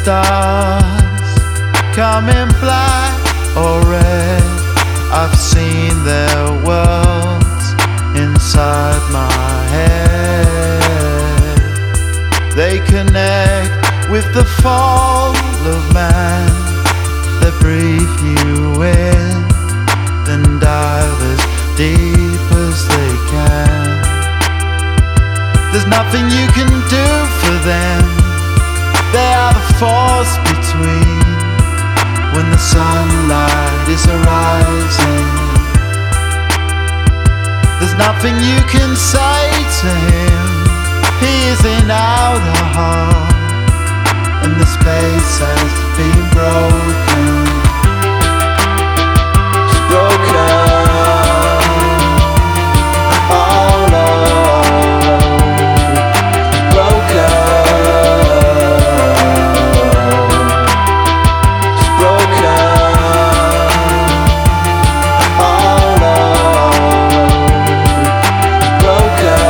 stars come in black or red. I've seen their worlds inside my head. They connect with the fall of man. They breathe you in, then dive as deep as they can. There's nothing you can do for them. They are the force between when the sunlight is arising. There's nothing you can say to him. He is in outer heart, and the space has been broken. It's broken. All over. Broken. It's broken. All over. Broken.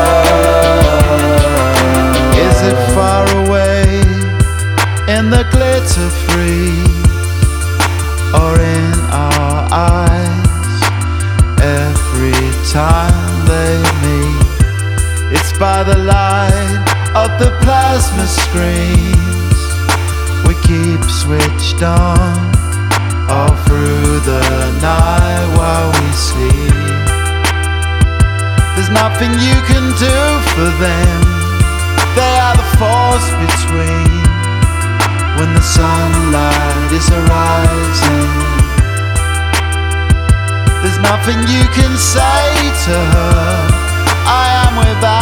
Is it far away in the glitter freeze, or in our eyes every time they meet? It's by the light of the plasma screens we keep switched on all through the night while we sleep. There's nothing you can do for them. They are the force between when the sunlight is arising. There's nothing you can say to her. I am without